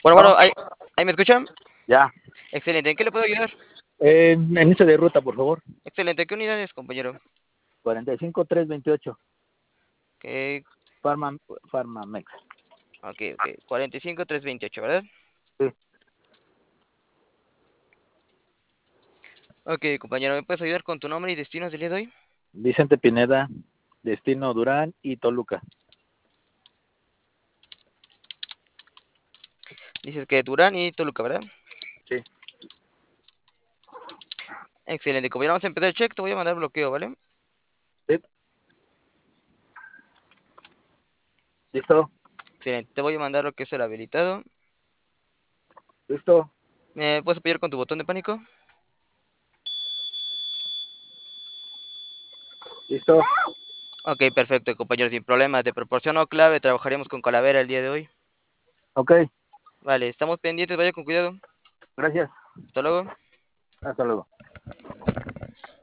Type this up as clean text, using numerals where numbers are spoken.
Bueno, ¿No? ahí me escuchan. Ya. Excelente, ¿en qué le puedo ayudar? Inicio de ruta, por favor. Excelente, ¿qué unidades, compañero? 45328. Ok, Farmamex. ok, 45328, ¿verdad? Sí. Ok, compañero, ¿me puedes ayudar con tu nombre y destinos del día de hoy? Vicente Pineda, destino Durán y Toluca. Dices que Durán y Toluca, ¿verdad? Sí. Excelente, compañero, vamos a empezar el check, te voy a mandar bloqueo, ¿vale? Sí. ¿Listo? Excelente, te voy a mandar lo que es el habilitado. ¿Listo? ¿Me puedes apoyar con tu botón de pánico? ¿Listo? Ok, perfecto, compañero, sin problemas. Te proporciono clave, trabajaremos con Calavera el día de hoy. Ok. Vale, estamos pendientes, vaya con cuidado. Gracias. Hasta luego. Hasta luego.